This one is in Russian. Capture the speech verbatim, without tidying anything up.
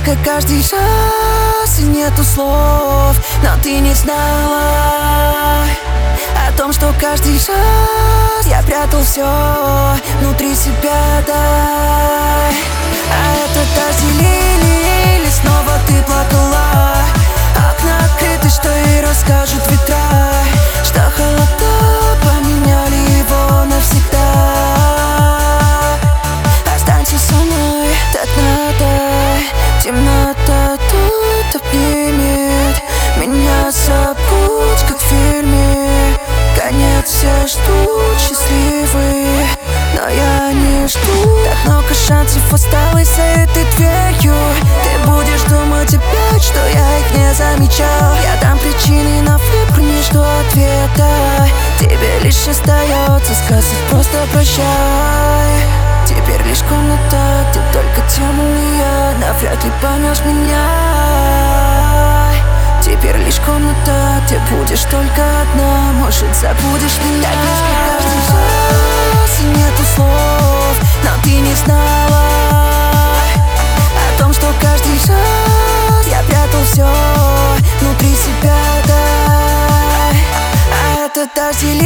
как каждый раз, и нету слов, но ты не знала о том, что каждый раз я прятал все внутри себя, да. А это дожди лили, или снова ты плакала? Окна открыты, что и расскажут ветра, что холода поменяли его навсегда. Останься со мной, так надо. Темнота тут обнимет меня, забудь, как в фильме. Конец все ждут счастливые, но я не жду. Так много шансов осталось за этой дверью. Ты будешь думать опять, что я их не замечал. Я дам причины на выбор, не жду ответа. Тебе лишь остается сказать просто прощай. Теперь лишь комната, где только тема и я. Навряд ли поймешь меня. Теперь лишь комната, где будешь только одна. Может, забудешь меня. Так близко каждый раз, и нету слов, но ты не знала о том, что каждый раз я прятал все внутри себя, да. А это дожди